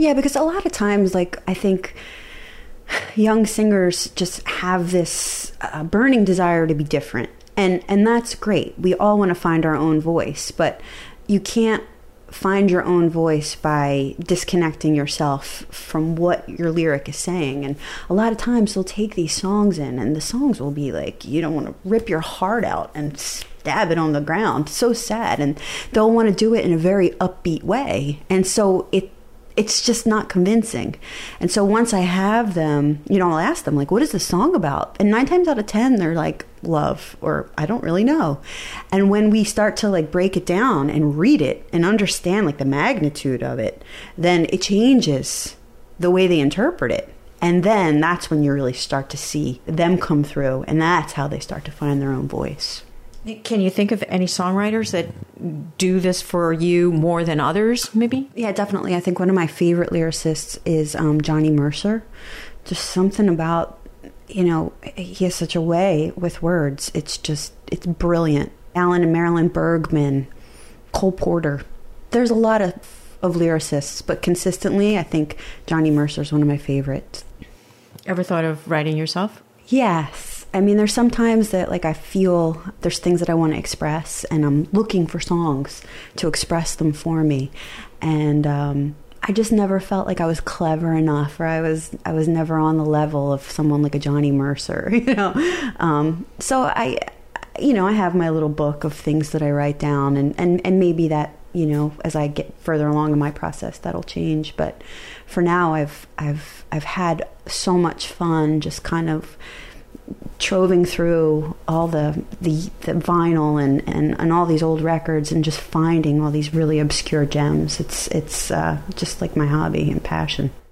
Yeah, because a lot of times, like, I think young singers just have this burning desire to be different. And that's great. We all want to find our own voice, but you can't find your own voice by disconnecting yourself from what your lyric is saying. And a lot of times they'll take these songs in, and the songs will be like, you don't want to rip your heart out and stab it on the ground. So sad. And they'll want to do it in a very upbeat way. And so it's just not convincing. And so once I have them, I'll ask them, like, what is the song about? And 9 times out of 10, they're like, love, or I don't really know. And when we start to like break it down and read it and understand like the magnitude of it, then it changes the way they interpret it. And then that's when you really start to see them come through. And that's how they start to find their own voice. Can you think of any songwriters that do this for you more than others, maybe? Yeah, definitely. I think one of my favorite lyricists is Johnny Mercer. Just something about, he has such a way with words. It's brilliant. Alan and Marilyn Bergman, Cole Porter. There's a lot of lyricists, but consistently, I think Johnny Mercer is one of my favorites. Ever thought of writing yourself? Yes. I mean, there's sometimes that like I feel there's things that I want to express, and I'm looking for songs to express them for me. And I just never felt like I was clever enough, or I was never on the level of someone like a Johnny Mercer, So I have my little book of things that I write down, and maybe that, as I get further along in my process, that'll change. But for now, I've had so much fun just kind of troving through all the vinyl and all these old records and just finding all these really obscure gems. It's just like my hobby and passion.